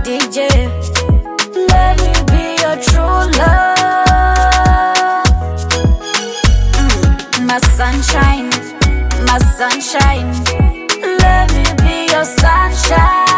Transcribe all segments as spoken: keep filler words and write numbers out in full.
D J. Let me be your true love. Mm, my sunshine, my sunshine. Let me be your sunshine.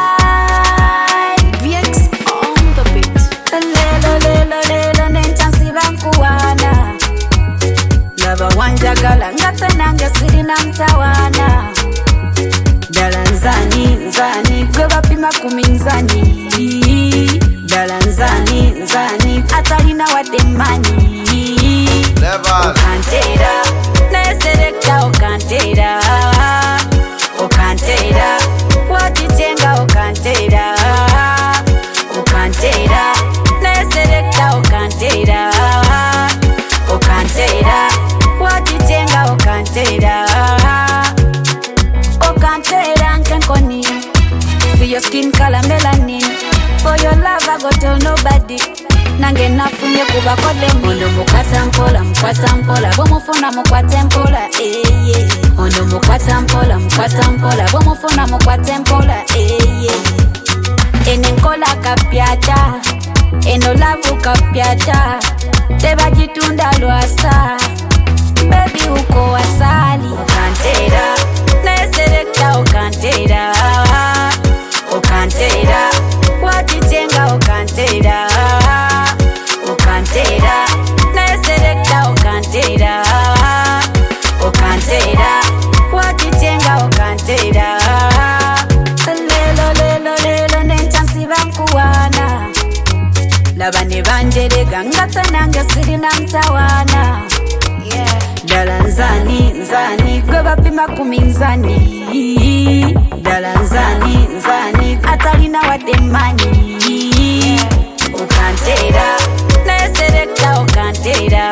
B X on the beat. Lelo lelo lelo nenchansi bankuwana. Lava wanjagala ngate nange sirina mtawana. Dala nzani nzani gwe bapima kuminzani. Dala nzani nzani atalina wademani. Level. Okantera neserekta okantera. Okantera watitenga okantera. Okantera neserekta okantera. Okantera watitenga okantera. Okantera nkenkoni. For your skin color melanin. For your love I go tell nobody. Nange nafunye kuba kode Ondo mukwata mpola, mukwata mpola Bomufuna mukwate mpola, eh, yeah. Ondo mukwata mpola, mukwata mpola Bomufuna mukwate mpola, eh, yeah. Ene nkola kapyata Eno lavu kapyata Teba jitunda luasa Baby uko wasali Okantera neserekta okantera. Okantera watitenga okantera. Okantera neserekta okantera. Okantera watitenga okantera. Lelo lelo lelo nenchansi bankuwana. Labane banjerega ngate nange sirina mtawana. Dala nzani nzani gwe bapima kuminzani. Dala nzani nzani atalina wademani. Okantera neserekta okantera.